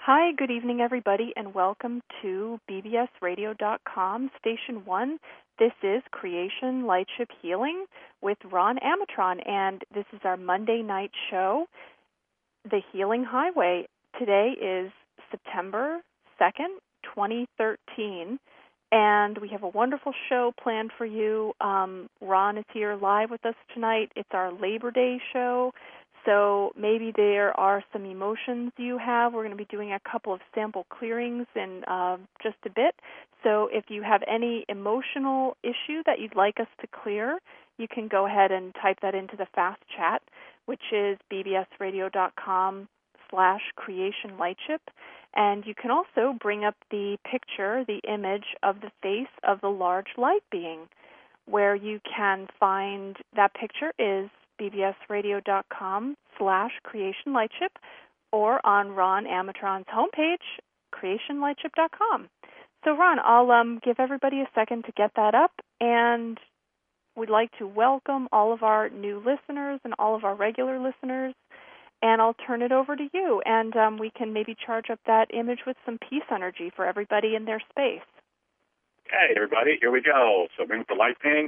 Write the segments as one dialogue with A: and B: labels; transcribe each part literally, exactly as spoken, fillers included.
A: Hi, good evening, everybody, and welcome to B B S radio dot com, Station one. This is Creation Lightship Healing with Ron Amatron, and this is our Monday night show, The Healing Highway. Today is September second, twenty thirteen, and we have a wonderful show planned for you. Um, Ron is here live with us tonight. It's our Labor Day show. So maybe there are some emotions you have. We're going to be doing a couple of sample clearings in uh, just a bit. So if you have any emotional issue that you'd like us to clear, you can go ahead and type that into the fast chat, which is B B S radio dot com slash creation lightship. And you can also bring up the picture, the image of the face of the large light being. Where you can find that picture is B B S radio dot com slash creation lightship or on Ron Amatron's homepage, creation lightship dot com. So, Ron, I'll um, give everybody a second to get that up, and we'd like to welcome all of our new listeners and all of our regular listeners, and I'll turn it over to you, and um, we can maybe charge up that image with some peace energy for everybody in their space.
B: Okay, everybody, here we go. So bring up the light painting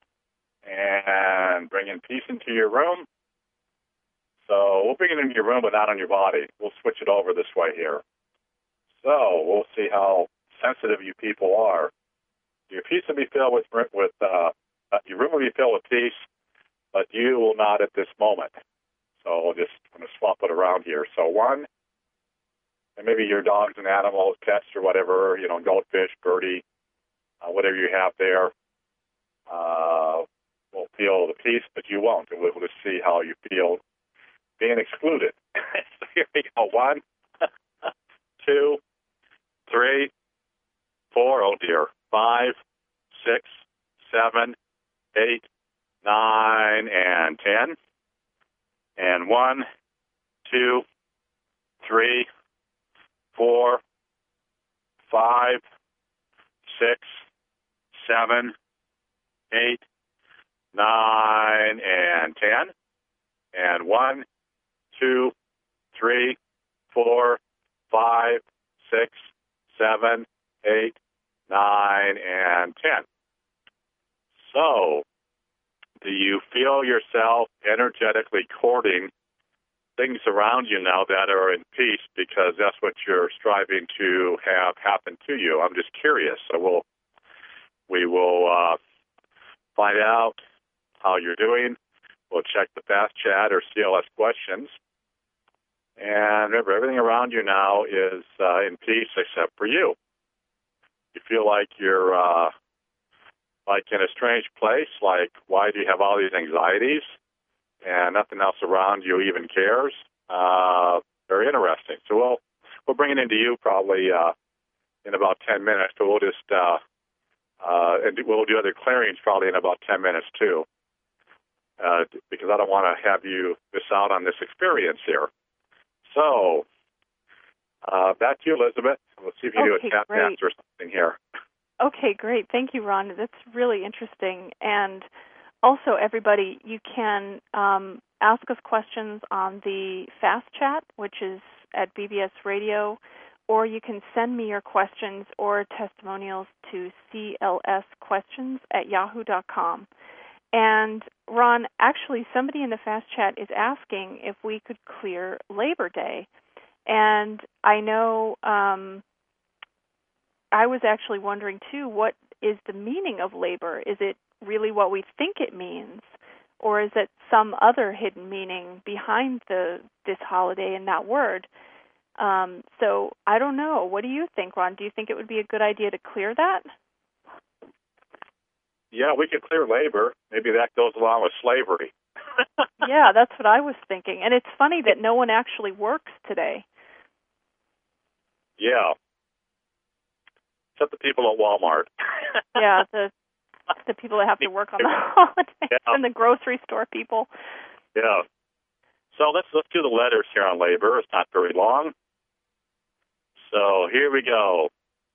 B: and bring in peace into your room. So we'll bring it into your room, but not on your body. We'll switch it over this way here. So we'll see how sensitive you people are. Your peace will be filled with, with uh, uh, your room will be filled with peace, but you will not at this moment. So we'll just I'm going to swap it around here. So one, and maybe your dogs and animals, pets or whatever, you know, goldfish, birdie, uh, whatever you have there, uh, will feel the peace, but you won't. And we'll just see how you feel being excluded. So here we go. One, two, three, four, oh dear, five, six, seven, eight, nine, and ten. And one, two, three, four, five, six, seven, eight, nine, and ten. And one, two, three, four, five, six, seven, eight, nine, and ten. So, do you feel yourself energetically courting things around you now that are in peace, because that's what you're striving to have happen to you? I'm just curious. So we'll we will uh, find out how you're doing. We'll check the fast chat or C L S questions. And remember, everything around you now is uh, in peace except for you. You feel like you're uh, like in a strange place, like why do you have all these anxieties and nothing else around you even cares? Uh, very interesting. So we'll we'll bring it into you probably uh, in about ten minutes. So we'll just uh, uh, and we'll do other clearings probably in about ten minutes too, uh, because I don't want to have you miss out on this experience here. So uh, back to you, Elizabeth. Let's see if you
A: okay,
B: do a tap dance or something here.
A: Okay, great. Thank you, Ron. That's really interesting. And also, everybody, you can um, ask us questions on the fast chat, which is at B B S Radio, or you can send me your questions or testimonials to C L S questions at yahoo dot com. And, Ron, actually, somebody in the fast chat is asking if we could clear Labor Day. And I know um, I was actually wondering, too, what is the meaning of labor? Is it really what we think it means, or is it some other hidden meaning behind the this holiday and that word? Um, so I don't know. What do you think, Ron? Do you think it would be a good idea to clear that?
B: Yeah, we could clear labor. Maybe that goes along with slavery.
A: Yeah, that's what I was thinking. And it's funny that no one actually works today.
B: Yeah. Except the people at Walmart.
A: Yeah, the the people that have to work on the holidays,
B: yeah.
A: And the grocery store people.
B: Yeah. So let's let's do the letters here on labor. It's not very long. So here we go.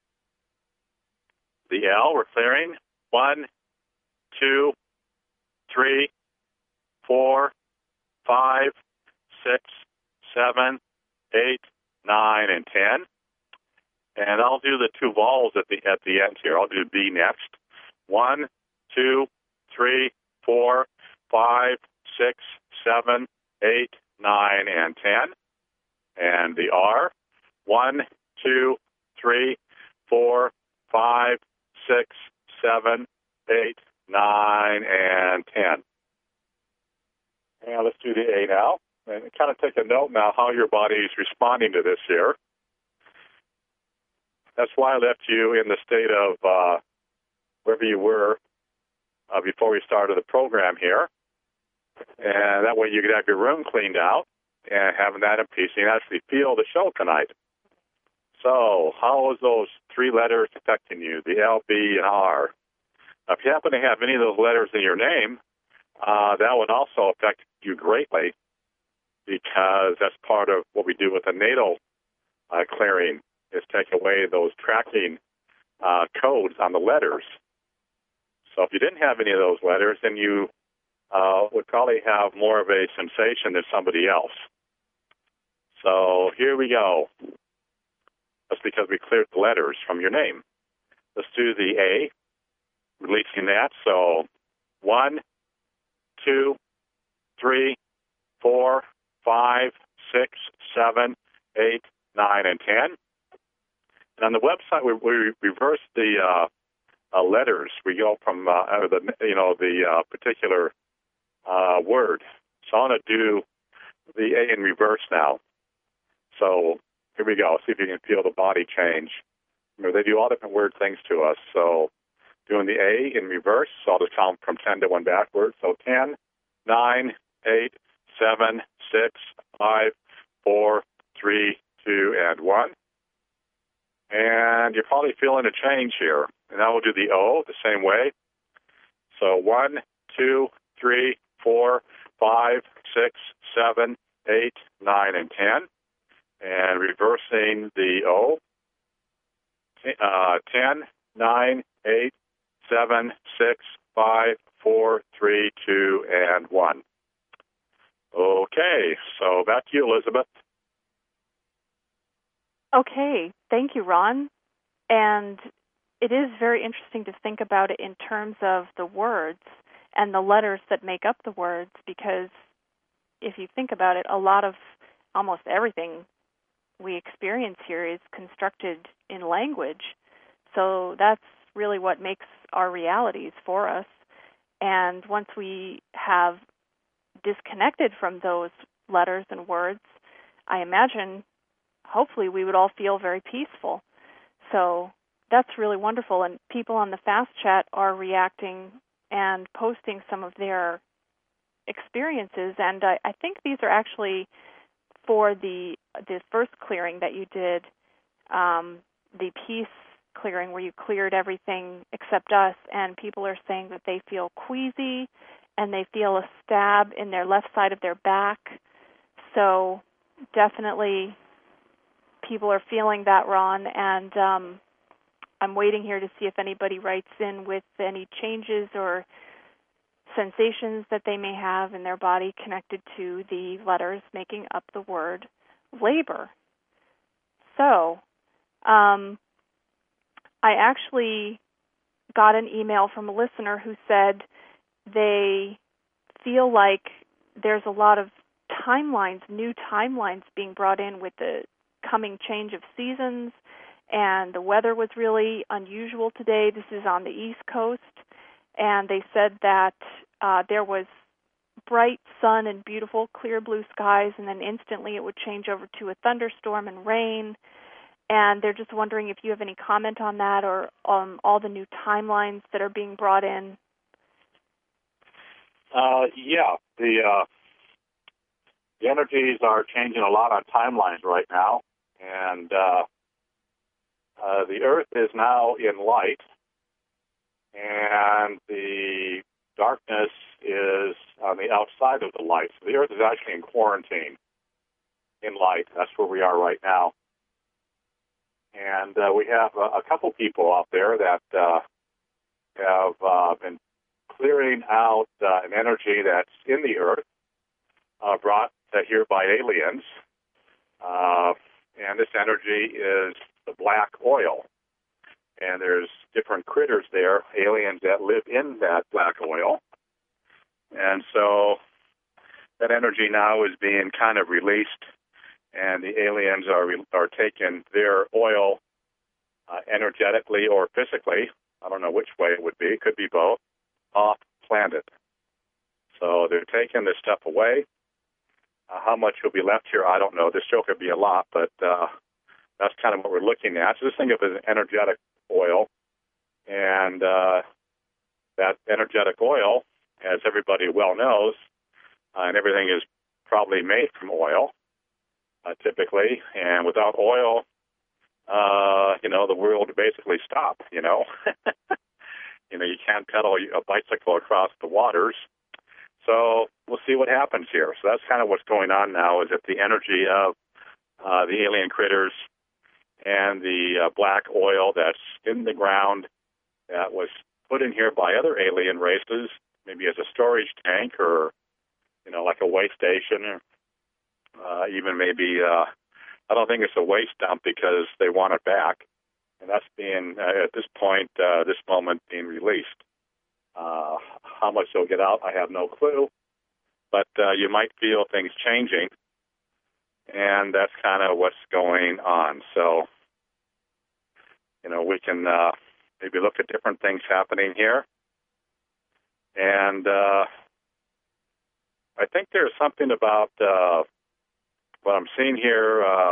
B: The L, we're clearing. One, two, three, four, five, six, seven, eight, nine, and ten. And I'll do the two vowels at the at the end here. I'll do B next. One, two, three, four, five, six, seven, eight, nine, and ten. And the R. One, two, three, four, five, six, seven, eight, nine, and ten. And let's do the A now. And kind of take a note now how your body is responding to this here. That's why I left you in the state of uh, wherever you were uh, before we started the program here. And that way you could have your room cleaned out and having that in peace and actually feel the show tonight. So how is those three letters affecting you, the L, B, and R? Now, if you happen to have any of those letters in your name, uh, that would also affect you greatly because that's part of what we do with the natal uh, clearing is take away those tracking uh, codes on the letters. So if you didn't have any of those letters, then you uh, would probably have more of a sensation than somebody else. So here we go. That's because we cleared the letters from your name. Let's do the A, releasing that. So one, two, three, four, five, six, seven, eight, nine, and ten. And on the website, we, we reverse the uh, uh, letters. We go from uh, the you know the uh, particular uh, word. So I'm going to do the A in reverse now. So here we go. See if you can feel the body change. Remember, they do all different weird things to us. So doing the A in reverse, so I'll just count from ten to one backwards. So ten, nine, eight, seven, six, five, four, three, two, and one. And you're probably feeling a change here. And now we'll do the O the same way. So one, two, three, four, five, six, seven, eight, nine, and ten. And reversing the O, uh, ten, nine, eight, seven, six, five, four, three, two, and one. Okay, so back to you, Elizabeth.
A: Okay, thank you, Ron. And it is very interesting to think about it in terms of the words and the letters that make up the words, because if you think about it, a lot of almost everything we experience here is constructed in language. So that's really what makes our realities for us. And once we have disconnected from those letters and words, I imagine hopefully we would all feel very peaceful. So that's really wonderful. And people on the Fast Chat are reacting and posting some of their experiences. And I, I think these are actually for the the first clearing that you did, um, the peace clearing where you cleared everything except us. And people are saying that they feel queasy and they feel a stab in their left side of their back. So definitely people are feeling that, Ron, and um, I'm waiting here to see if anybody writes in with any changes or sensations that they may have in their body connected to the letters making up the word labor. So um, I actually got an email from a listener who said they feel like there's a lot of timelines, new timelines being brought in with the coming change of seasons, and the weather was really unusual today. This is on the East Coast, and they said that uh, there was bright sun and beautiful clear blue skies, and then instantly it would change over to a thunderstorm and rain. And they're just wondering if you have any comment on that or on um, all the new timelines that are being brought in.
B: Uh, yeah, the uh, the energies are changing a lot on timelines right now, and uh, uh, the Earth is now in light, and the darkness is on the outside of the light. So the Earth is actually in quarantine in light. That's where we are right now. And uh, we have a, a couple people out there that uh, have uh, been clearing out uh, an energy that's in the Earth, uh, brought uh, here by aliens. Uh, and this energy is the black oil. And there's different critters there, aliens that live in that black oil. And so that energy now is being kind of released, and the aliens are are taking their oil uh, energetically or physically, I don't know which way it would be, it could be both, off planet. So they're taking this stuff away. Uh, how much will be left here, I don't know. There still could be a lot, but uh, that's kind of what we're looking at. So just think of it as energetic oil, and uh, that energetic oil, as everybody well knows, uh, and everything is probably made from oil, uh, typically, and without oil, uh, you know, the world would basically stop, you know. You know, you can't pedal a bicycle across the waters. So we'll see what happens here. So that's kind of what's going on now, is that the energy of uh, the alien critters and the uh, black oil that's in the ground that was put in here by other alien races, maybe as a storage tank or, you know, like a waste station, or uh, even maybe, uh, I don't think it's a waste dump because they want it back. And that's being, uh, at this point, uh, this moment, being released. Uh, how much they'll get out, I have no clue. But uh, you might feel things changing, and that's kind of what's going on. So, you know, we can uh, maybe look at different things happening here. And uh, I think there's something about uh, what I'm seeing here. Uh,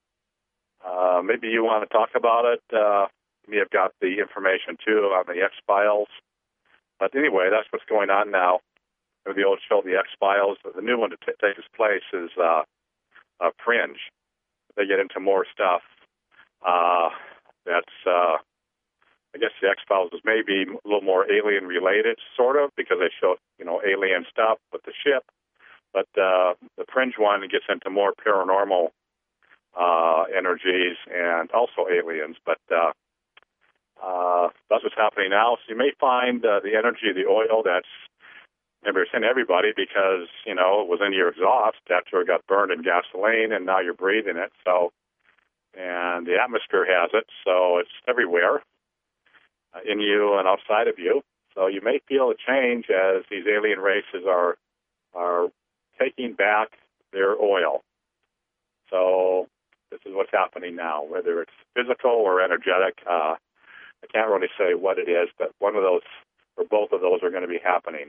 B: uh, maybe you want to talk about it. Uh, you have got the information, too, on the X-Files. But anyway, that's what's going on now. The old show, The X-Files. The new one that t- takes place is uh, uh, Fringe. They get into more stuff. Uh, that's, uh, I guess the X-Files is maybe a little more alien-related, sort of, because they show, you know, alien stuff with the ship. But uh, the Fringe one gets into more paranormal uh, energies and also aliens. But uh, uh, that's what's happening now. So you may find uh, the energy of the oil that's never seen everybody because, you know, it was in your exhaust after it got burned in gasoline, and now you're breathing it. So, and the atmosphere has it, so it's everywhere, uh, in you and outside of you. So you may feel a change as these alien races are are taking back their oil. So this is what's happening now, whether it's physical or energetic. Uh, I can't really say what it is, but one of those or both of those are going to be happening.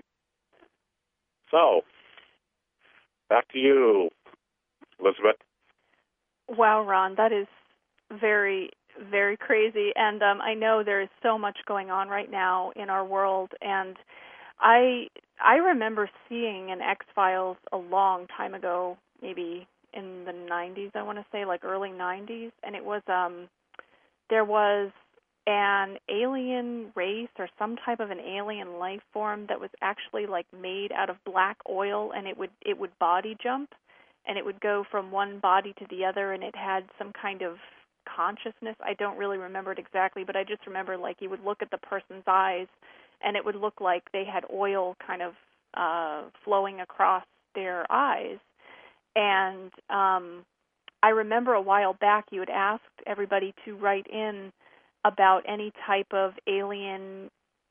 B: So, back to you, Elizabeth.
A: Wow, Ron, that is very, very crazy. And um, I know there is so much going on right now in our world. And I I remember seeing an X-Files a long time ago, maybe in the nineties, I want to say, like early nineties. And it was, um, there was an alien race or some type of an alien life form that was actually like made out of black oil, and it would it would body jump, and it would go from one body to the other, and it had some kind of consciousness. I don't really remember it exactly, but I just remember like you would look at the person's eyes, and it would look like they had oil kind of uh, flowing across their eyes. And um, I remember a while back you had asked everybody to write in about any type of alien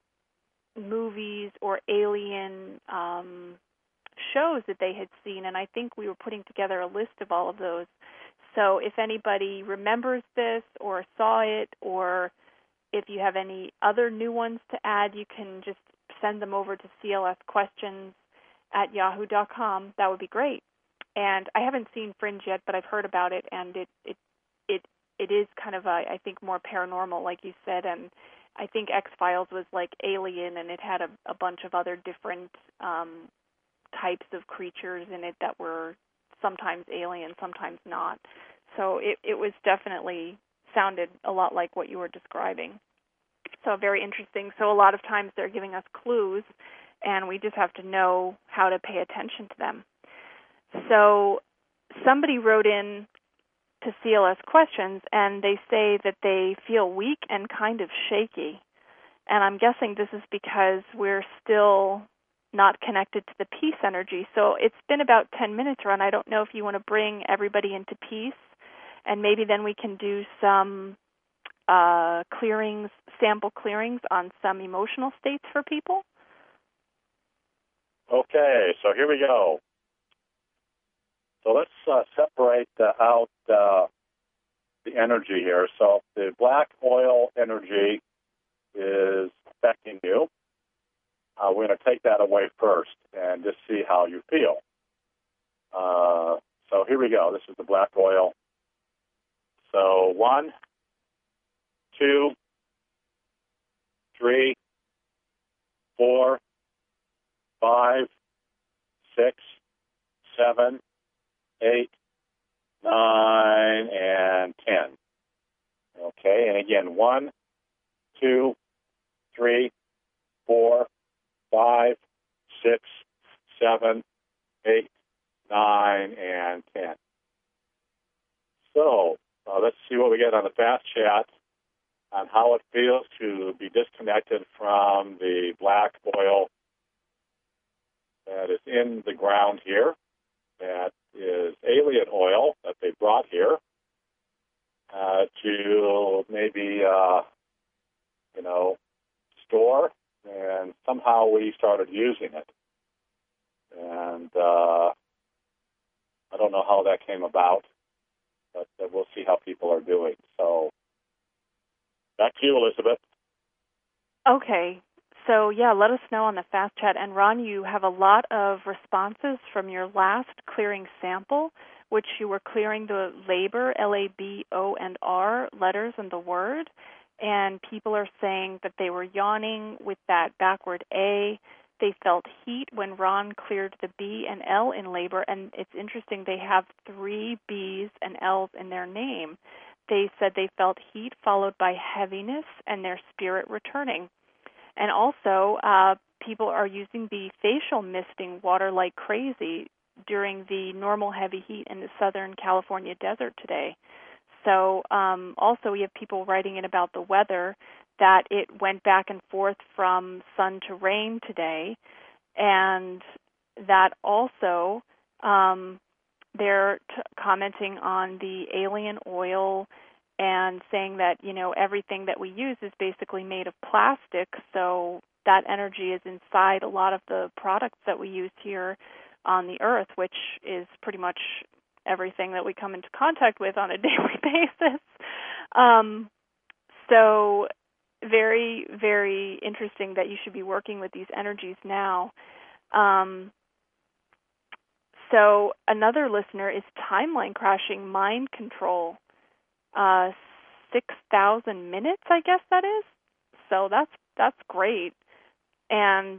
A: movies or alien um, shows that they had seen, and I think we were putting together a list of all of those. So if anybody remembers this or saw it, or if you have any other new ones to add, you can just send them over to C L S questions at yahoo dot com. That would be great. And I haven't seen Fringe yet, but I've heard about it, and it it it it is kind of, a, I think, more paranormal, like you said, and I think X-Files was like Alien, and it had a, a bunch of other different um, types of creatures in it that were sometimes alien, sometimes not. So it, it was definitely sounded a lot like what you were describing. So very interesting. So a lot of times they're giving us clues, and we just have to know how to pay attention to them. So somebody wrote in to C L S questions, and they say that they feel weak and kind of shaky. And I'm guessing this is because we're still not connected to the peace energy. So it's been about ten minutes, Ron. I don't know if you want to bring everybody into peace and maybe then we can do some uh, clearings, sample clearings on some emotional states for people.
B: Okay, so here we go. So let's uh, separate uh, out uh, the energy here. So the black oil energy is affecting you. Uh, we're going to take that away first and just see how you feel. Uh, so here we go. This is the black oil. So one, two, three, four, five, six, seven, eight, nine, and ten. Okay, and again, one, two, three, four, five, six, seven, eight, nine, and ten. So uh, let's see what we get on the fast chat on how it feels to be disconnected from the black oil that is in the ground here. That is alien oil that they brought here uh, to maybe, uh, you know, store, and somehow we started using it. And uh, I don't know how that came about, but uh, we'll see how people are doing. So back to you, Elizabeth.
A: Okay. So, yeah, let us know on the fast chat. And, Ron, you have a lot of responses from your last clearing sample, which you were clearing the labor, L A B O and R, letters and the word. And people are saying that they were yawning with that backward A. They felt heat when Ron cleared the B and L in labor. And it's interesting, they have three B's and L's in their name. They said they felt heat followed by heaviness and their spirit returning. And also, uh, people are using the facial misting water like crazy during the normal heavy heat in the Southern California desert today. So um, also we have people writing in about the weather, that it went back and forth from sun to rain today, and that also um, they're t- commenting on the alien oil and saying that, you know, everything that we use is basically made of plastic, so that energy is inside a lot of the products that we use here on the earth, which is pretty much everything that we come into contact with on a daily basis. Um, so very, very interesting that you should be working with these energies now. Um, so another listener is timeline crashing mind control. Uh, six thousand minutes, I guess that is. So that's that's great. And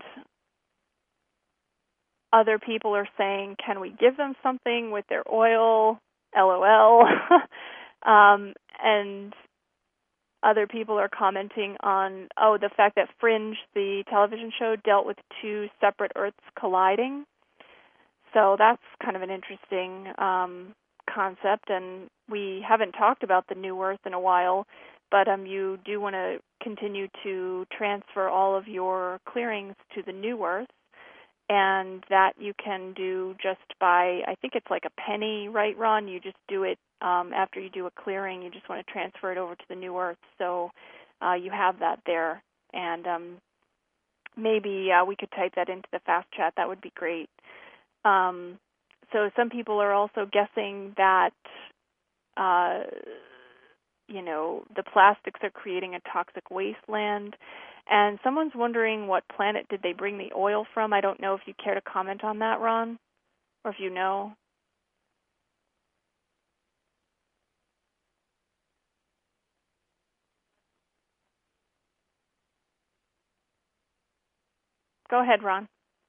A: other people are saying, can we give them something with their oil? LOL. um, and other people are commenting on, oh, the fact that Fringe, the television show, dealt with two separate Earths colliding. So that's kind of an interesting um, concept, and we haven't talked about the new Earth in a while, but um, you do want to continue to transfer all of your clearings to the new Earth, and that you can do just by, I think it's like a penny, right, Ron? You just do it um, after you do a clearing. You just want to transfer it over to the new Earth, so uh, you have that there, and um, maybe uh, we could type that into the fast chat. That would be great. Um, so some people are also guessing that, uh, you know, the plastics are creating a toxic wasteland. And someone's wondering, what planet did they bring the oil from? I don't know if you care to comment on that, Ron, or if you know. Go ahead, Ron.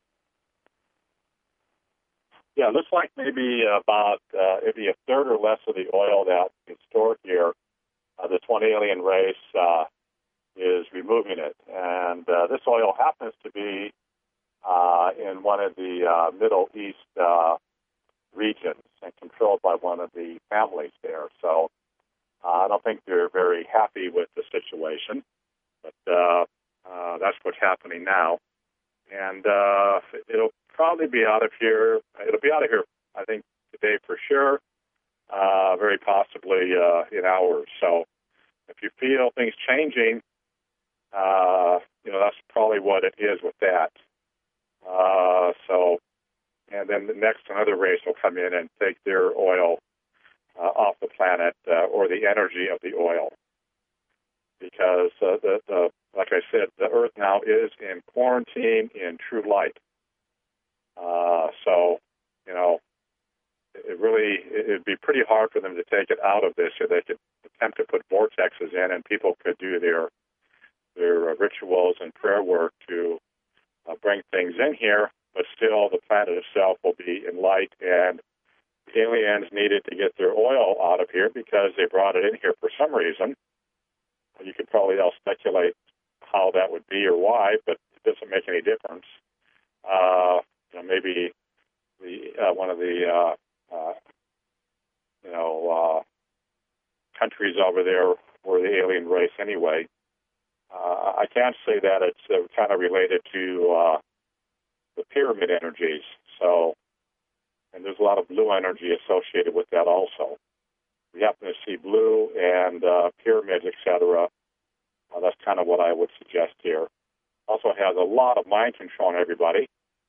B: Yeah, it looks like maybe about uh, maybe a third or less of the oil that is stored here, uh, this one alien race uh, is removing it. And uh, this oil happens to be uh, in one of the uh, Middle East uh, regions and controlled by one of the families there. So uh, I don't think they're very happy with the situation, but uh, uh, that's what's happening now. And uh, it'll probably be out of here. It'll be out of here, I think, today for sure. uh, very possibly uh, in hours. So if you feel things changing, uh, you know, that's probably what it is with that. Uh, so, and then the next another race will come in and take their oil uh, off the planet uh, or the energy of the oil. Because, uh, the, the, like I said, the Earth now is in quarantine in true light. Uh, so, you know, it really, it'd be pretty hard for them to take it out of this. So they could attempt to put vortexes in, and people could do their their uh, rituals and prayer work to uh, bring things in here, but still the planet itself will be in light, and aliens needed to get their oil out of here because they brought it in here for some reason. You could probably all speculate how that would be or why, but it doesn't make any difference. Uh, you know, maybe the uh, one of the uh, uh, you know uh, countries over there were the alien race anyway. Uh, I can't say that it's uh, kind of related to uh, the pyramid energies. So, and there's a lot of blue energy associated with that also. We happen to see blue and uh, pyramids, et cetera. Uh, that's kind of what I would suggest here. Also has a lot of mind control on everybody,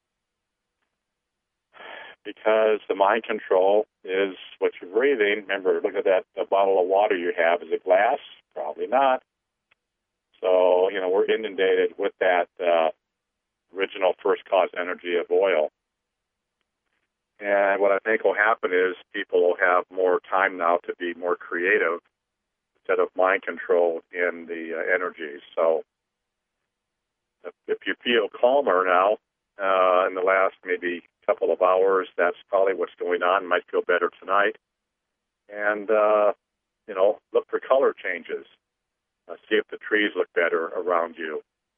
B: because the mind control is what you're breathing. Remember, look at that the bottle of water you have. Is it glass? Probably not. So, you know, we're inundated with that uh, original first cause energy of oil. And what I think will happen is people will have more time now to be more creative instead of mind controlled in the uh, energies. So if, if you feel calmer now uh, in the last maybe couple of hours, that's probably what's going on. You might feel better tonight. And, uh, you know, look for color changes. Uh, see if the trees look better around you.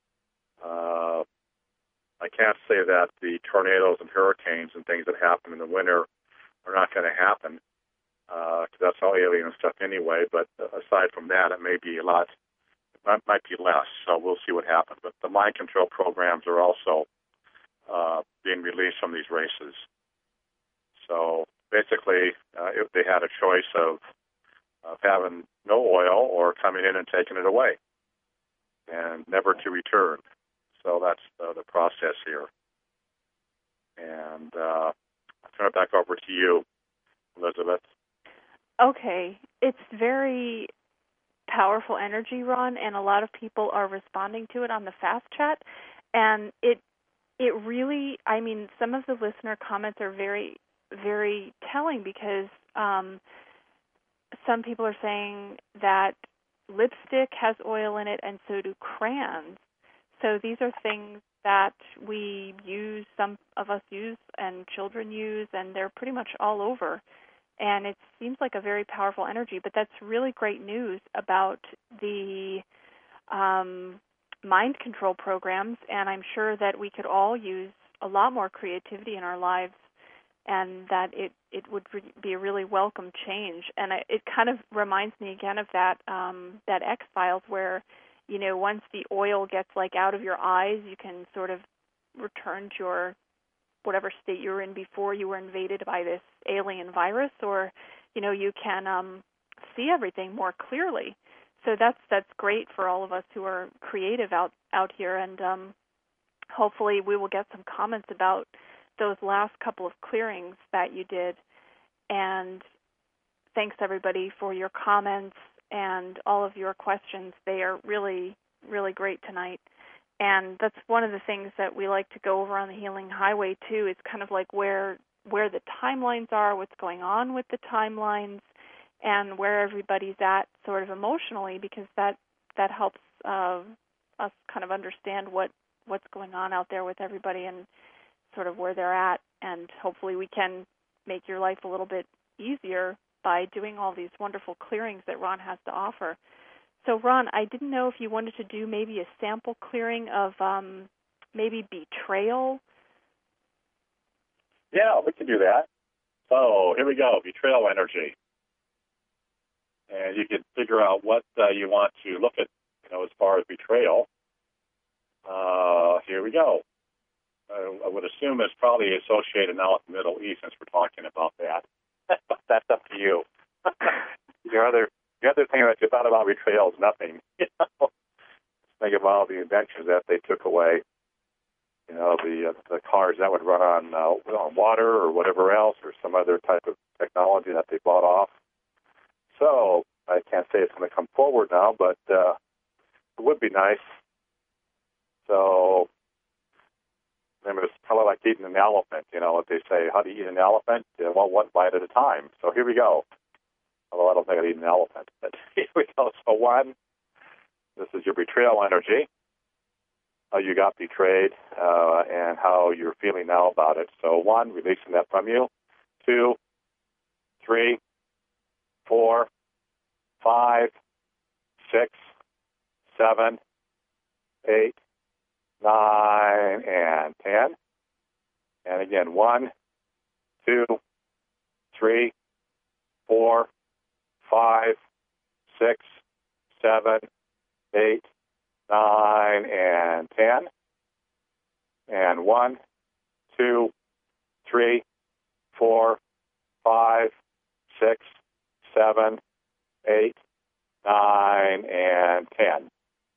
B: Uh, I can't say that the tornadoes and hurricanes and things that happen in the winter are not going to happen, because uh, that's all alien stuff anyway. But aside from that, it may be a lot, it might be less. So we'll see what happens. But the mind control programs are also uh, being released from these races. So basically, uh, if they had a choice of of having no oil or coming in and taking it away and never to return. So that's uh, the process here. And uh, I'll turn it back over to you, Elizabeth.
A: Okay. It's very powerful energy, Ron, and a lot of people are responding to it on the Fast Chat. And it it really, I mean, some of the listener comments are very, very telling, because um, some people are saying that lipstick has oil in it, and so do crayons. So these are things that we use, some of us use, and children use, and they're pretty much all over. And it seems like a very powerful energy, but that's really great news about the um, mind control programs, and I'm sure that we could all use a lot more creativity in our lives, and that it, it would re- be a really welcome change. And I, it kind of reminds me again of that um, that X-Files where, you know, once the oil gets like out of your eyes, you can sort of return to your whatever state you were in before you were invaded by this alien virus, or, you know, you can um, see everything more clearly. So that's that's great for all of us who are creative out, out here, and um, hopefully we will get some comments about those last couple of clearings that you did. And thanks, everybody, for your comments and all of your questions. They are really, really great tonight. And that's one of the things that we like to go over on the Healing Highway, too. It's kind of like where where the timelines are, what's going on with the timelines, and where everybody's at sort of emotionally, because that, that helps uh, us kind of understand what, what's going on out there with everybody and sort of where they're at. And hopefully we can make your life a little bit easier by doing all these wonderful clearings that Ron has to offer. So, Ron, I didn't know if you wanted to do maybe a sample clearing of um, maybe betrayal.
B: Yeah, we can do that. So here we go, betrayal energy. And you can figure out what uh, you want to look at, you know, as far as betrayal. Uh, here we go. Uh, I would assume it's probably associated now with the Middle East, since we're talking about that. But that's up to you. your other, the other thing that you thought about betrayal is nothing. You know? Think of all the inventions that they took away. You know, the uh, the cars that would run on, uh, on water or whatever else, or some other type of technology that they bought off. So I can't say it's going to come forward now, but uh, it would be nice. So remember, it's kind of like eating an elephant. You know what they say, how to eat an elephant? You know, well, one bite at a time. So here we go. Although I don't think I'd eat an elephant, but here we go. So one, this is your betrayal energy, how you got betrayed, uh, and how you're feeling now about it. So one, releasing that from you. Two, three, four, five, six, seven, eight, nine, and ten. And again, one, two, three, four, five, six, seven, eight, nine, and ten. And one, two, three, four, five, six, seven, eight, nine, and ten.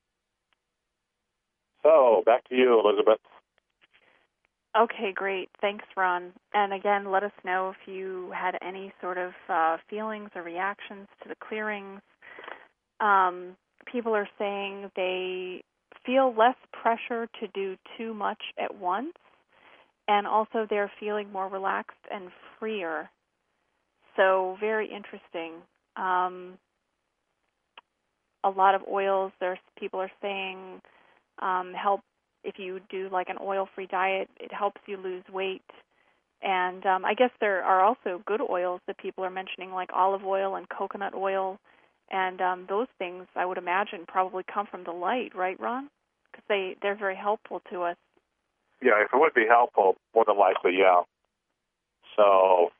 B: So back to you, Elizabeth.
A: Okay, great. Thanks, Ron. And again, let us know if you had any sort of uh, feelings or reactions to the clearings. Um, people are saying they feel less pressure to do too much at once, and also they're feeling more relaxed and freer. So very interesting. Um, a lot of oils, there's people are saying, um, help. If you do like an oil-free diet, it helps you lose weight. And um, I guess there are also good oils that people are mentioning, like olive oil and coconut oil. And um, those things, I would imagine, probably come from the light, right, Ron? Because they, they're very helpful to us.
B: Yeah, if it would be helpful, more than likely, yeah. So,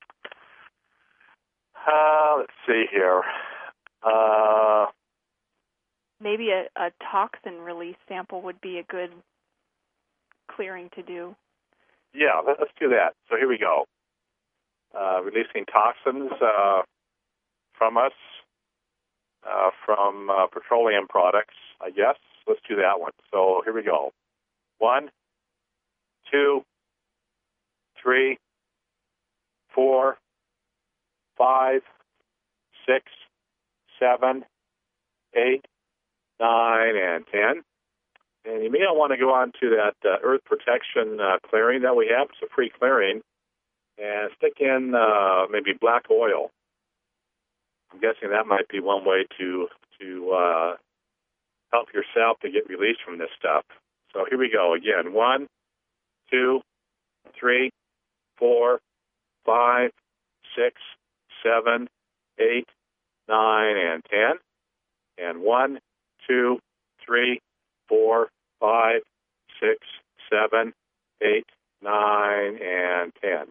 B: uh, let's see here. Uh,
A: Maybe a, a toxin release sample would be a good clearing to do.
B: Yeah, let, let's do that. So here we go. Uh, releasing toxins uh, from us, uh, from uh, petroleum products, I guess. Let's do that one. So here we go. One, two, three, four, five, six, seven, eight, nine, and ten. And you may not want to go on to that uh, earth protection uh, clearing that we have. It's a free clearing. And stick in uh, maybe black oil. I'm guessing that might be one way to to uh, help yourself to get released from this stuff. So here we go again. One, two, three, four, five, six, seven, eight, nine, and ten. And one, two, three, four, five, six, seven, eight, nine, and ten.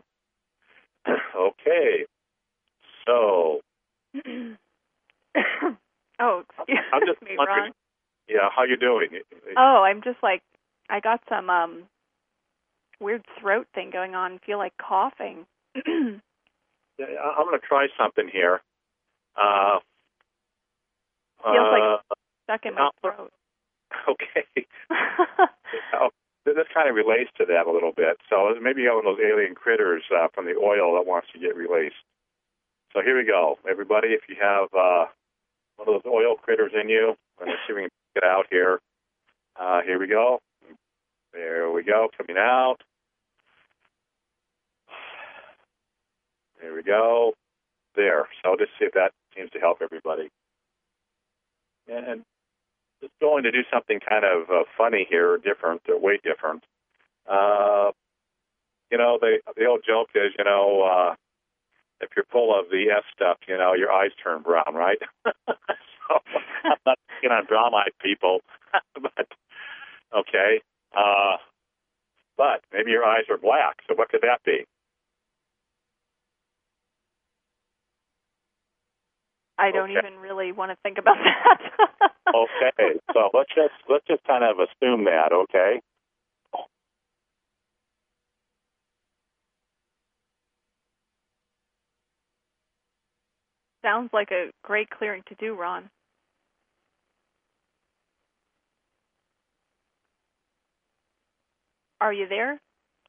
B: Okay, so.
A: oh, excuse
B: I'm just
A: me,
B: wondering,
A: Ron.
B: yeah, how you doing?
A: Oh, I'm just like, I got some um, weird throat thing going on. I feel like coughing.
B: Yeah, I'm going to try something here. Uh,
A: Feels
B: uh,
A: like stuck in my throat.
B: Okay. Oh, this kind of relates to that a little bit. So maybe you have one of those alien critters uh, from the oil that wants to get released. So here we go. Everybody, if you have uh, one of those oil critters in you, let's see if we can get out here. Uh, here we go. There we go, coming out. There we go. There. So just see if that seems to help everybody. And just going to do something kind of uh, funny here, different, uh, way different. Uh, you know, the the old joke is, you know, uh, if you're full of the S stuff, you know, your eyes turn brown, right? So I'm not picking on brown-eyed people, but okay. Uh, but maybe your eyes are black. So what could that be?
A: I don't
B: okay.
A: even really want to think about that.
B: Okay, so let's just let's just kind of assume that, okay?
A: Sounds like a great clearing to do, Ron. Are you there?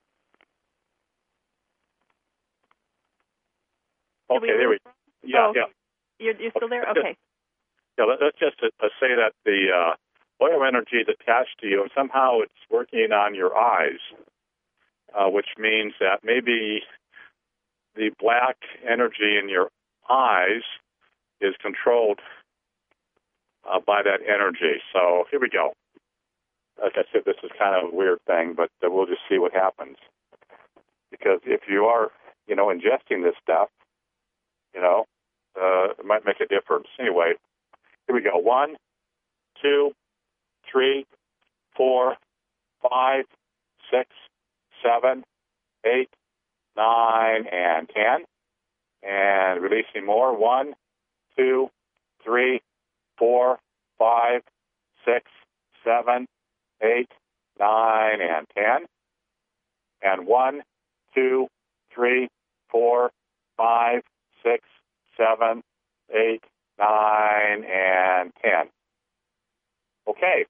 B: Okay, there we go. Yeah,
A: oh,
B: yeah.
A: You're, you're still there?
B: Okay.
A: Okay.
B: Yeah, let, let's just uh, say that the uh, oil energy is attached to you, and somehow it's working on your eyes, uh, which means that maybe the black energy in your eyes is controlled uh, by that energy. So here we go. Like I said, this is kind of a weird thing, but uh, we'll just see what happens. Because if you are, you know, ingesting this stuff, you know, uh, it might make a difference. Anyway, here we go. One, two, three, four, five, six, seven, eight, nine, and ten. And releasing more. One, two, three, four, five, six, seven, eight, nine, and ten. And one, two, three, four, five, six, seven, eight, nine, and ten. Okay.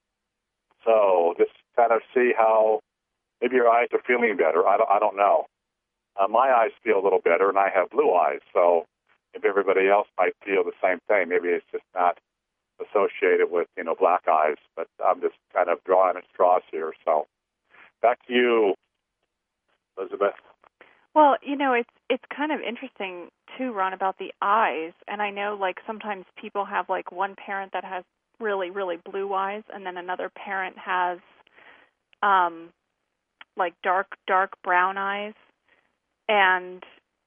B: So just kind of see how maybe your eyes are feeling better. I don't, I don't know. Uh, my eyes feel a little better, and I have blue eyes. So if everybody else might feel the same thing, maybe it's just not associated with, you know, black eyes. But I'm just kind of drawing at straws here. So back to you, Elizabeth.
A: Well, you know, it's it's kind of interesting too, Ron, about the eyes. And I know, like, sometimes people have like one parent that has really, really blue eyes, and then another parent has um, like dark, dark brown eyes, and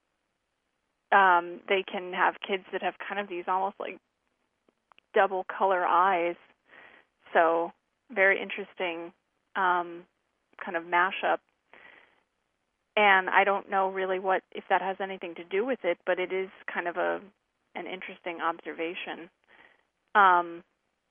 A: um, they can have kids that have kind of these almost like double color eyes. So very interesting um, kind of mashup. And I don't know really what if that has anything to do with it, but it is kind of a an interesting observation. Um,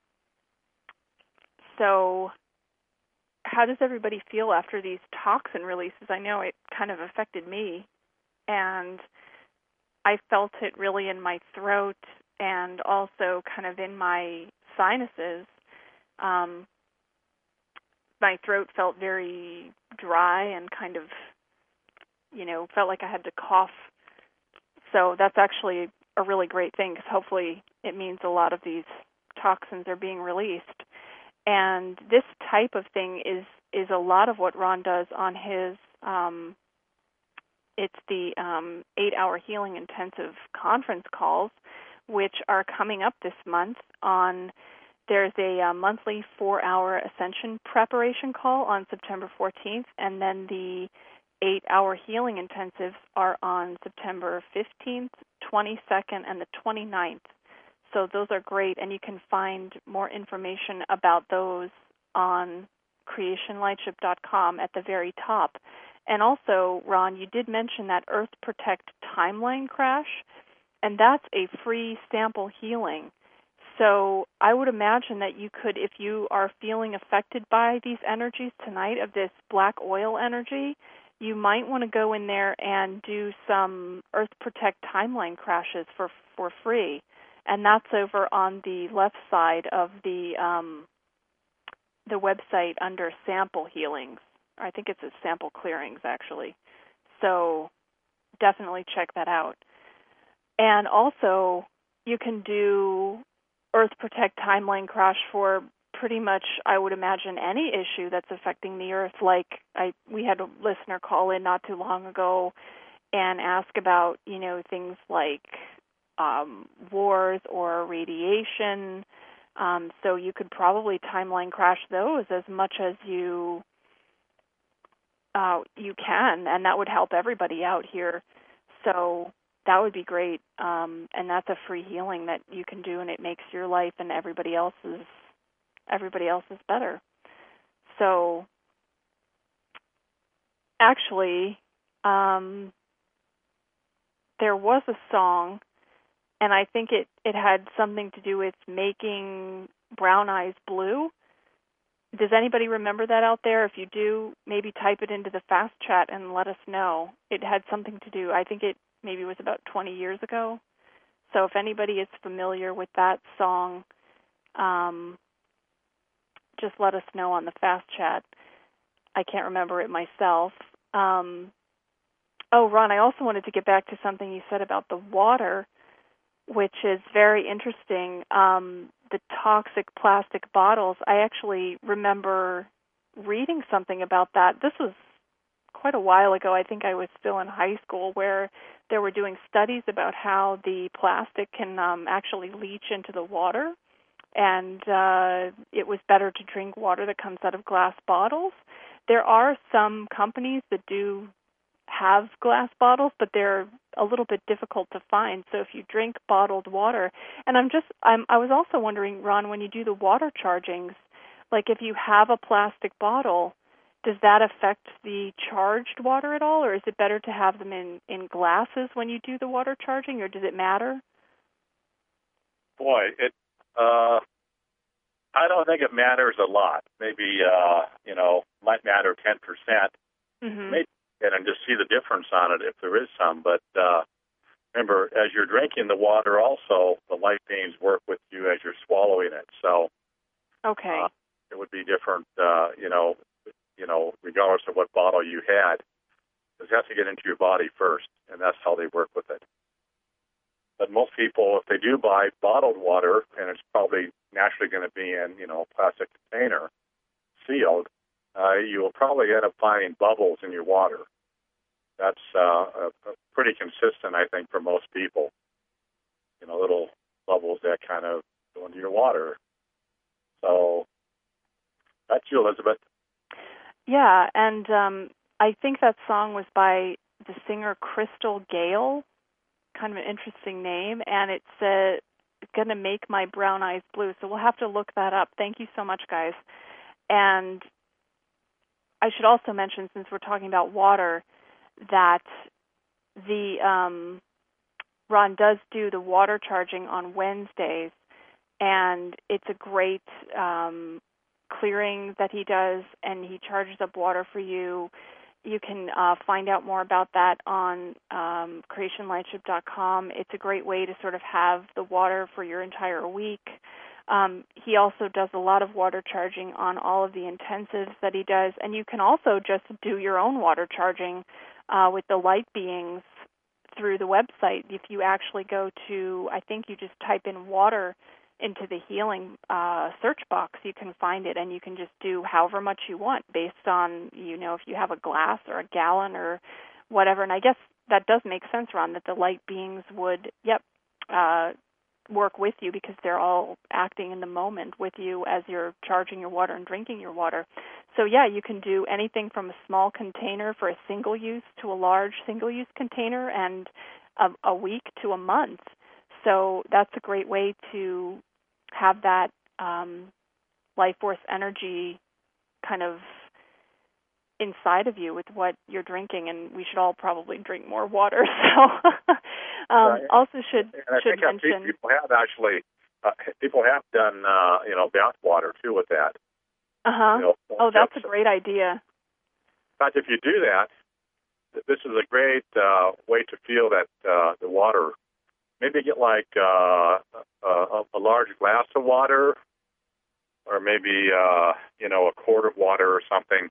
A: so how does everybody feel after these toxin releases? I know it kind of affected me, and I felt it really in my throat and also kind of in my sinuses. Um, my throat felt very dry and kind of, you know, felt like I had to cough. So that's actually a really great thing, because hopefully it means a lot of these toxins are being released. And this type of thing is, is a lot of what Ron does on his, um, it's the um, eight-hour healing intensive conference calls, which are coming up this month. On There's a uh, monthly four-hour ascension preparation call on September fourteenth, and then the eight-hour healing intensives are on September fifteenth, twenty-second, and the twenty-ninth. So those are great, and you can find more information about those on creation lightship dot com at the very top. And also, Ron, you did mention that Earth Protect timeline crash, and that's a free sample healing. So I would imagine that you could, if you are feeling affected by these energies tonight of this black oil energy, you might want to go in there and do some Earth Protect timeline crashes for for free. And that's over on the left side of the um, the website under sample healings. I think it's a sample clearings, actually. So definitely check that out. And also, you can do Earth Protect timeline crash for pretty much, I would imagine, any issue that's affecting the Earth. Like I, we had a listener call in not too long ago and ask about, you know, things like um, wars or radiation. Um, so you could probably timeline crash those as much as you uh, you can, and that would help everybody out here. So that would be great, um, and that's a free healing that you can do, and it makes your life and everybody else's everybody else's better. So actually, um, there was a song, and I think it, it had something to do with making brown eyes blue. Does anybody remember that out there? If you do, maybe type it into the fast chat and let us know. It had something to do, I think it maybe was about twenty years ago. So if anybody is familiar with that song, um, just let us know on the Fast Chat. I can't remember it myself. Um, oh, Ron, I also wanted to get back to something you said about the water, which is very interesting. Um, the toxic plastic bottles, I actually remember reading something about that. This was quite a while ago. I think I was still in high school, where they were doing studies about how the plastic can um, actually leach into the water, and uh, it was better to drink water that comes out of glass bottles. There are some companies that do have glass bottles, but they're a little bit difficult to find. So if you drink bottled water, and I'm just, I'm, I was also wondering, Ron, when you do the water chargings, like if you have a plastic bottle, does that affect the charged water at all, or is it better to have them in, in glasses when you do the water charging, or does it matter?
B: Boy, it, uh, I don't think it matters a lot. Maybe, uh, you know, might matter ten percent.
A: Mm-hmm.
B: Maybe, and just see the difference on it if there is some. But uh, remember, as you're drinking the water also, the light beams work with you as you're swallowing it. So
A: okay.
B: uh, it would be different, uh, you know, you know, regardless of what bottle you had. It has to get into your body first, and that's how they work with it. But most people, if they do buy bottled water, and it's probably naturally going to be in, you know, a plastic container, sealed, uh, you will probably end up finding bubbles in your water. That's uh, uh, pretty consistent, I think, for most people. You know, little bubbles that kind of go into your water. So that's you, Elizabeth.
A: Yeah, and um, I think that song was by the singer Crystal Gale, kind of an interesting name, and it said, it's going to make my brown eyes blue. So we'll have to look that up. Thank you so much, guys. And I should also mention, since we're talking about water, that the um, Ron does do the water charging on Wednesdays, and it's a great um, clearing that he does, and he charges up water for you. You can uh, find out more about that on um, creation lightship dot com. It's a great way to sort of have the water for your entire week. Um, he also does a lot of water charging on all of the intensives that he does, and you can also just do your own water charging uh, with the light beings through the website. If you actually go to, I think you just type in water into the healing uh, search box, you can find it, and you can just do however much you want based on, you know, if you have a glass or a gallon or whatever. And I guess that does make sense, Ron, that the light beings would, yep, uh, work with you because they're all acting in the moment with you as you're charging your water and drinking your water. So, yeah, you can do anything from a small container for a single use to a large single-use container, and a, a week to a month. So that's a great way to have that um, life force energy kind of inside of you with what you're drinking, and we should all probably drink more water. So um, right. also should
B: and I
A: should
B: think
A: mention
B: people have actually uh, people have done uh, you know bath water too with that.
A: Uh huh.
B: You know,
A: oh, that's a great idea. In
B: fact, if you do that, this is a great uh, way to feel that uh, the water. Maybe get like uh, a, a large glass of water, or maybe uh, you know a quart of water or something,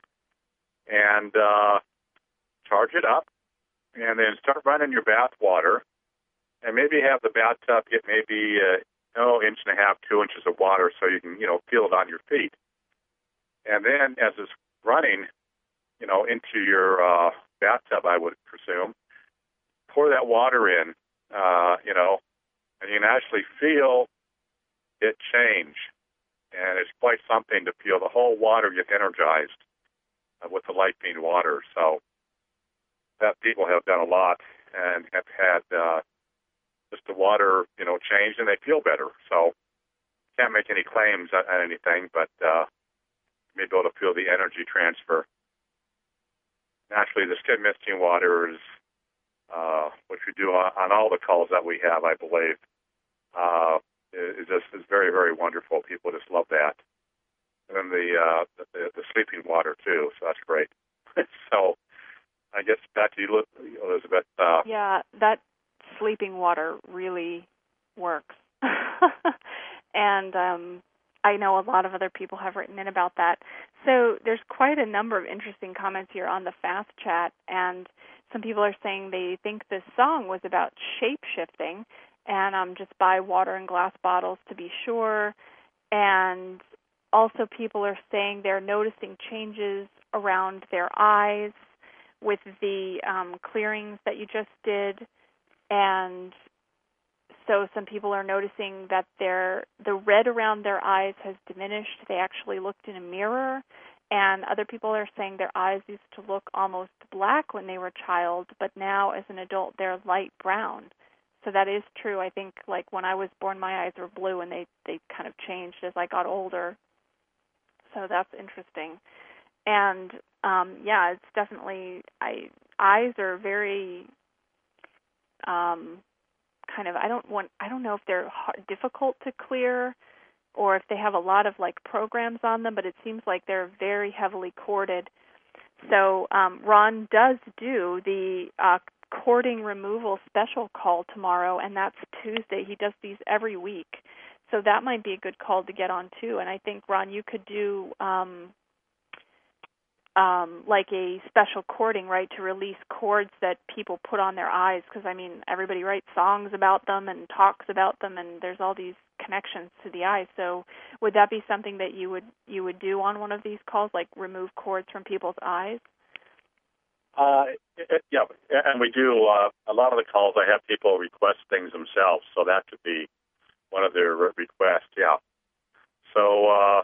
B: and uh, charge it up, and then start running your bath water, and maybe have the bathtub get maybe uh, oh inch and a half, two inches of water, so you can you know feel it on your feet, and then as it's running, you know into your uh, bathtub, I would presume, pour that water in. Uh, you know, and you can actually feel it change. And it's quite something to feel the whole water get energized uh, with the light beam water. So that people have done a lot and have had uh, just the water, you know, changed, and they feel better. So can't make any claims on, on anything, but uh, you may be able to feel the energy transfer. Naturally, the skin misting water is Uh, which we do on, on all the calls that we have, I believe, uh, is just is very, very wonderful. People just love that. And then the, uh, the the sleeping water too, so that's great. So I guess back to you, Elizabeth. Uh,
A: yeah, that piping water really works. and um, I know a lot of other people have written in about that. So there's quite a number of interesting comments here on the Fast Chat, and some people are saying they think this song was about shape-shifting, and um, just buy water in glass bottles to be sure. And also people are saying they're noticing changes around their eyes with the um, clearings that you just did. And so some people are noticing that their the red around their eyes has diminished. They actually looked in a mirror. And other people are saying their eyes used to look almost black when they were a child, but now as an adult they're light brown. So that is true. I think like when I was born my eyes were blue, and they, they kind of changed as I got older. So that's interesting. And um, yeah, it's definitely, I, eyes are very um, kind of, I don't want, I don't know if they're hard, difficult to clear or if they have a lot of like programs on them, but it seems like they're very heavily corded. So um, Ron does do the uh, cording removal special call tomorrow, and that's Tuesday. He does these every week. So that might be a good call to get on too. And I think, Ron, you could do um, um, like a special cording, right, to release cords that people put on their eyes, because, I mean, everybody writes songs about them and talks about them, and there's all these connections to the eyes. So would that be something that you would you would do on one of these calls, like remove cords from people's eyes?
B: Uh, it, yeah, and we do uh, a lot of the calls. I have people request things themselves, so that could be one of their requests. Yeah. So uh,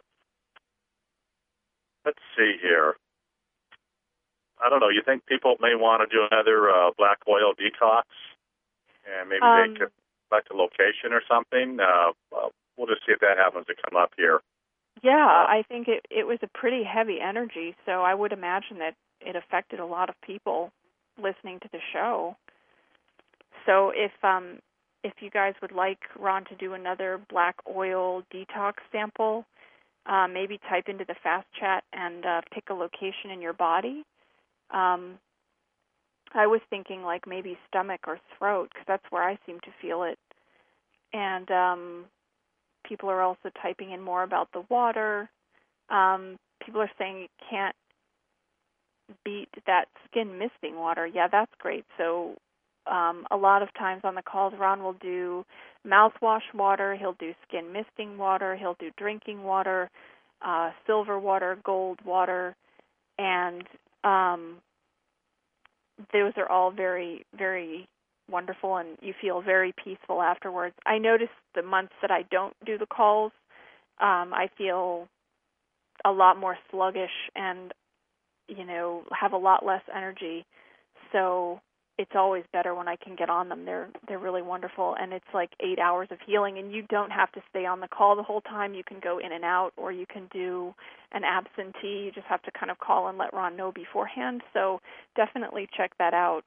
B: let's see here. I don't know. You think people may want to do another uh, black oil detox, and maybe
A: um,
B: they could select a location or something? Uh, well, we'll just see if that happens to come up here.
A: Yeah,
B: uh,
A: I think it, it was a pretty heavy energy, so I would imagine that it affected a lot of people listening to the show. So if um, if you guys would like Ron to do another black oil detox sample, uh, maybe type into the Fast Chat and uh, pick a location in your body. Um, I was thinking like maybe stomach or throat, because that's where I seem to feel it. And um, people are also typing in more about the water. Um, people are saying you can't beat that skin misting water. Yeah, that's great. So um, a lot of times on the calls, Ron will do mouthwash water, he'll do skin misting water, he'll do drinking water, uh, silver water, gold water, and um, those are all very, very wonderful, and you feel very peaceful afterwards. I notice the months that I don't do the calls, um, I feel a lot more sluggish and, you know, have a lot less energy. So it's always better when I can get on them. They're they're really wonderful, and it's like eight hours of healing, and you don't have to stay on the call the whole time. You can go in and out, or you can do an absentee. You just have to kind of call and let Ron know beforehand. So definitely check that out.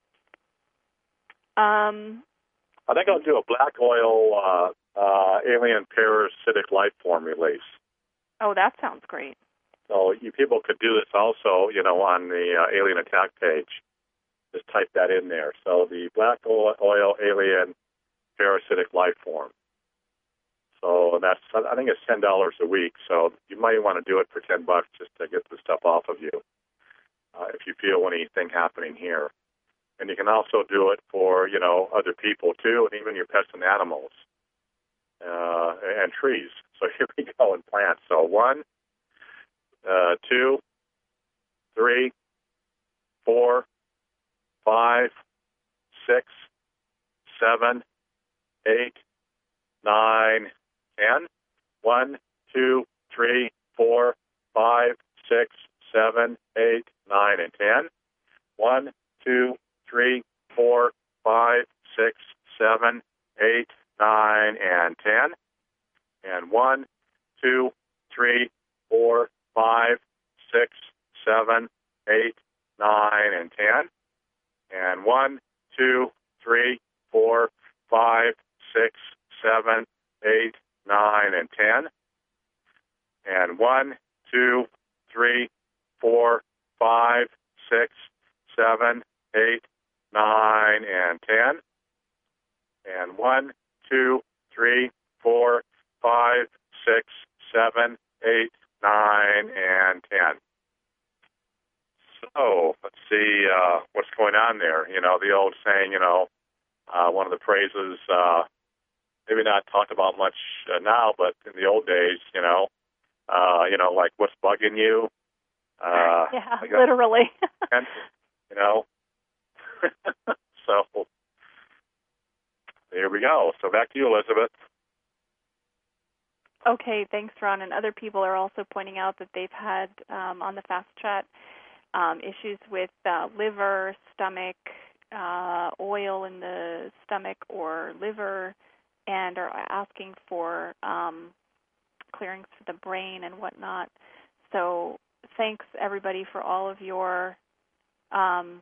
A: Um,
B: I think I'll do a black oil uh, uh, alien parasitic life form release.
A: Oh, that sounds great.
B: So you people could do this also, you know, on the uh, Alien Attack page. Just type that in there. So the black oil alien parasitic life form. So that's, I think it's ten dollars a week. So you might want to do it for ten bucks just to get the stuff off of you, uh, if you feel anything happening here. And you can also do it for, you know, other people too, and even your pets and animals, uh, and trees. So here we go, and plants. So one, uh, two, three, four, five, six, seven, eight, nine, ten. One, two, three, four, five, six, seven, eight, nine, and ten. One, two, three, four, five, six, seven, eight, nine, and ten. And one, two, three, four, five, six, seven, eight, nine, and ten. And one, two, three, four, five, six, seven, eight, nine, and ten. And one, two, three, four, five, six, seven, eight, nine, and ten. And one, two, three, four, five, six, seven, eight, nine, and ten. So let's see uh, what's going on there. You know, the old saying, you know, uh, one of the phrases, uh, maybe not talked about much uh, now, but in the old days, you know, uh, you know, like what's bugging you? Uh,
A: yeah, literally.
B: and, you know, so there we go. So back to you, Elizabeth.
A: Okay, thanks, Ron. And other people are also pointing out that they've had um, on the Fast Chat um, issues with uh, liver, stomach, uh, oil in the stomach or liver, and are asking for um, clearings for the brain and whatnot. So thanks, everybody, for all of your um,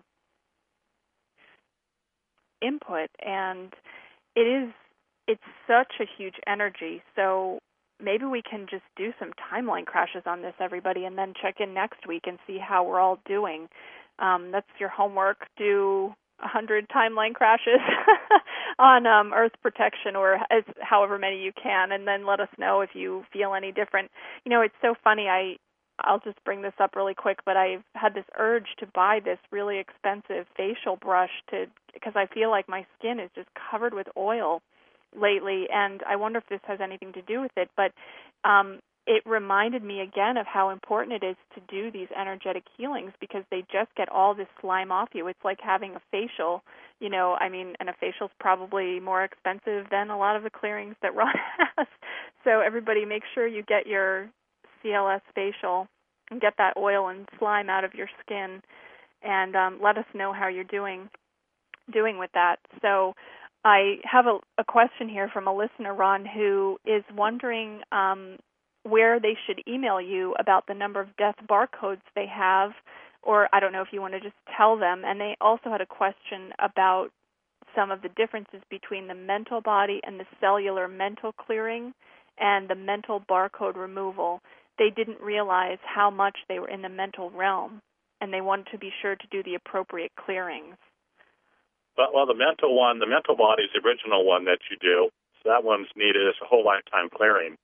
A: input. And it is, it's such a huge energy. So maybe we can just do some timeline crashes on this, everybody, and then check in next week and see how we're all doing. Um, that's your homework. Do one hundred timeline crashes on um, Earth protection, or as, however many you can, and then let us know if you feel any different. You know, it's so funny. I, I'll just bring this up really quick, but I've had this urge to buy this really expensive facial brush to because I feel like my skin is just covered with oil lately, and I wonder if this has anything to do with it. But um, it reminded me again of how important it is to do these energetic healings, because they just get all this slime off you. It's like having a facial, you know, I mean, and a facial's probably more expensive than a lot of the clearings that Ron has. So everybody make sure you get your C L S facial and get that oil and slime out of your skin, and um, let us know how you're doing doing with that. So I have a, a question here from a listener, Ron, who is wondering um, where they should email you about the number of death barcodes they have, or I don't know if you want to just tell them. And they also had a question about some of the differences between the mental body and the cellular mental clearing and the mental barcode removal. They didn't realize how much they were in the mental realm, and they wanted to be sure to do the appropriate clearings.
B: But, well, the mental one, the mental body is the original one that you do. So that one's needed as a whole lifetime clearing.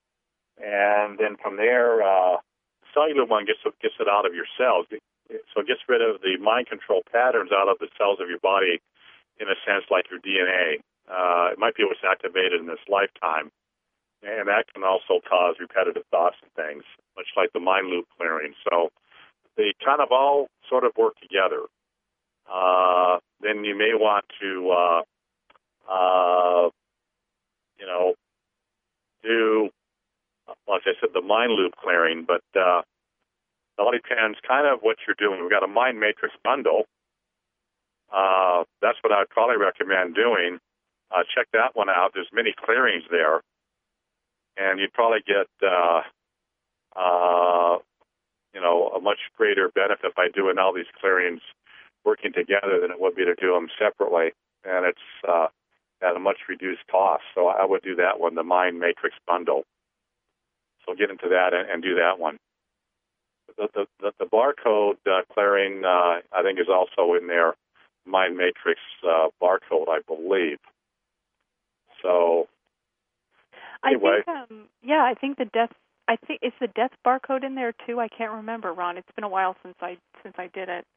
B: And then from there, uh, the cellular one gets, gets it out of your cells. So it gets rid of the mind control patterns out of the cells of your body, in a sense like your D N A. Uh, it might be what's activated in this lifetime. And that can also cause repetitive thoughts and things, much like the mind loop clearing. So they kind of all sort of work together. Uh, then you may want to, uh, uh, you know, do, like I said, the mind loop clearing, but uh, it all depends kind of what you're doing. We've got a mind matrix bundle. Uh, that's what I'd probably recommend doing. Uh, check that one out. There's many clearings there, and you'd probably get, uh, uh, you know, a much greater benefit by doing all these clearings working together than it would be to do them separately, and it's uh, at a much reduced cost. So I would do that one, the Mind Matrix Bundle. So get into that and, and do that one. The, the, the, the barcode uh, clearing, uh, I think, is also in there, Mind Matrix uh, barcode, I believe. So anyway.
A: I think, um, yeah, I think the death, I think, is the death barcode in there too? I can't remember, Ron. It's been a while since I since I did it.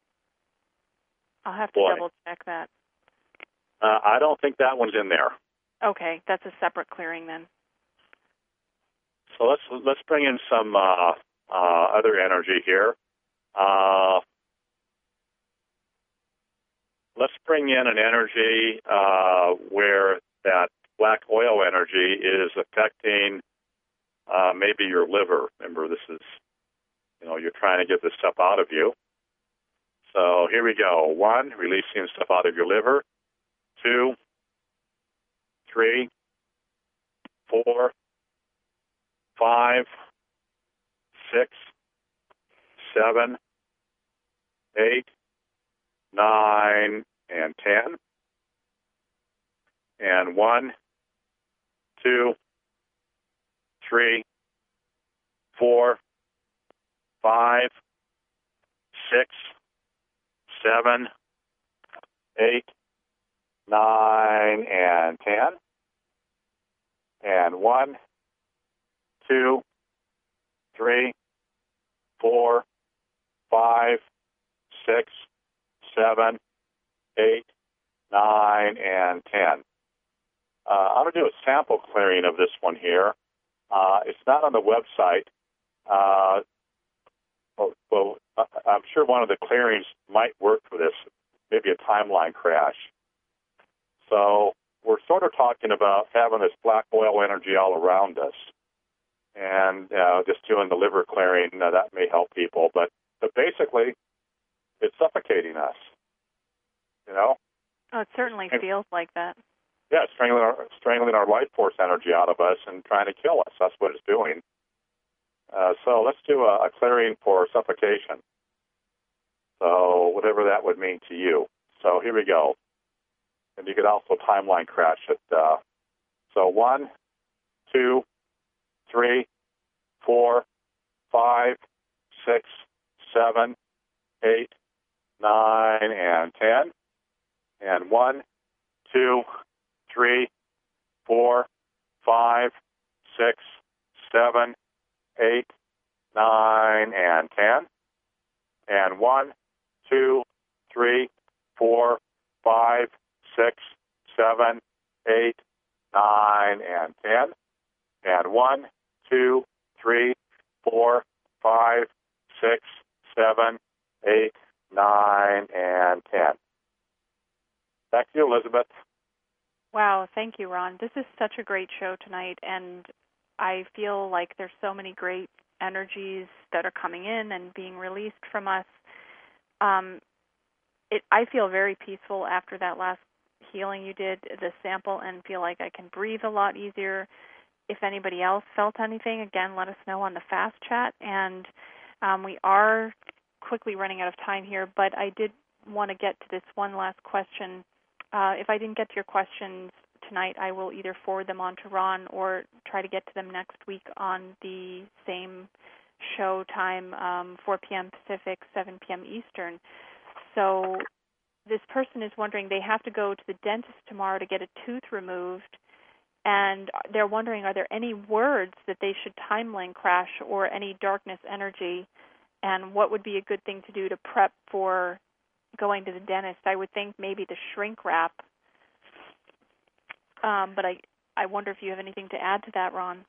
A: I'll have to
B: Boy.
A: double check that.
B: Uh, I don't think that one's in there.
A: Okay, that's a separate clearing then.
B: So let's let's bring in some uh, uh, other energy here. Uh, let's bring in an energy uh, where that black oil energy is affecting uh, maybe your liver. Remember, this is, you know, you're trying to get this stuff out of you. So here we go. One, releasing stuff out of your liver. Two, three, four, five, six, seven, eight, nine, and ten. And one, two, three, four, five, six, seven, eight, nine, and ten. And one, two, three, four, five, six, seven, eight, nine, and ten. Uh, I'm going to do a sample clearing of this one here. Uh, it's not on the website. Uh, well, well, I'm sure one of the clearings might work for this, maybe a timeline crash. So we're sort of talking about having this black oil energy all around us, and uh, just doing the liver clearing, uh, that may help people. But, but basically, it's suffocating us, you know?
A: Oh, it certainly
B: and,
A: feels like that.
B: Yeah, strangling our, strangling our life force energy out of us and trying to kill us. That's what it's doing. Uh, so let's do a, a clearing for suffocation. So whatever that would mean to you. So here we go. And you could also timeline crash it. Uh, so one, two, three, four, five, six, seven, eight, nine, and ten. And one, two, three, four, five, six, seven, eight, nine, and ten. And one, two, three, four, five, six, seven, eight, nine, and ten. And one, two, three, four, five, six, seven, eight, nine, and ten. Back to you, Elizabeth.
A: Wow, thank you, Ron. This is such a great show tonight, and I feel like there's so many great energies that are coming in and being released from us. Um, it, I feel very peaceful after that last healing you did, the sample, and feel like I can breathe a lot easier. If anybody else felt anything, again, let us know on the Fast Chat. And um, we are quickly running out of time here, but I did want to get to this one last question. Uh, if I didn't get to your questions tonight, I will either forward them on to Ron or try to get to them next week on the same show time, um, four p.m. Pacific, seven p.m. Eastern. So this person is wondering, they have to go to the dentist tomorrow to get a tooth removed, and they're wondering, are there any words that they should timeline crash or any darkness energy, and what would be a good thing to do to prep for going to the dentist? I would think maybe the shrink wrap, um, but I, I wonder if you have anything to add to that, Ron.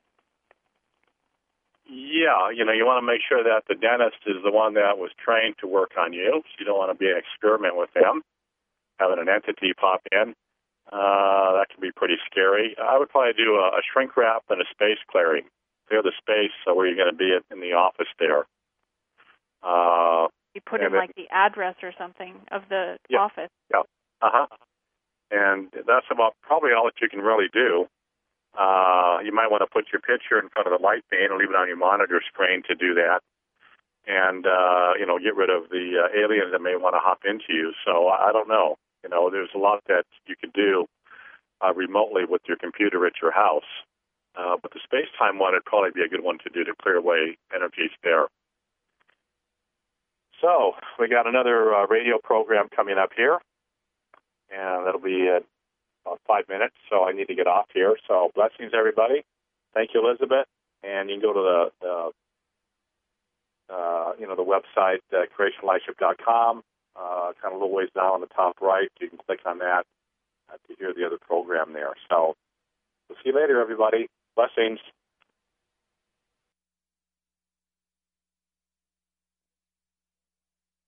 B: Yeah, you know, you want to make sure that the dentist is the one that was trained to work on you. So you don't want to be an experiment with them, having an entity pop in. Uh, that can be pretty scary. I would probably do a, a shrink wrap and a space clearing. Clear the space so where you're going to be in the office there. Uh,
A: you put in, like, the address or something of the
B: yeah,
A: office.
B: Yeah. Uh-huh. And that's about probably all that you can really do. Uh, you might want to put your picture in front of the light pane and leave it on your monitor screen to do that. And, uh, you know, get rid of the uh, aliens that may want to hop into you. So I don't know. You know, there's a lot that you could do uh, remotely with your computer at your house. Uh, but the space-time one would probably be a good one to do to clear away energies there. So we got another uh, radio program coming up here. And that'll be at about five minutes, so I need to get off here. So blessings, everybody. Thank you, Elizabeth. And you can go to the, the uh, you know, the website, uh, creation light ship dot com. Uh, kind of a little ways down on the top right. You can click on that uh, to hear the other program there. So we'll see you later, everybody. Blessings.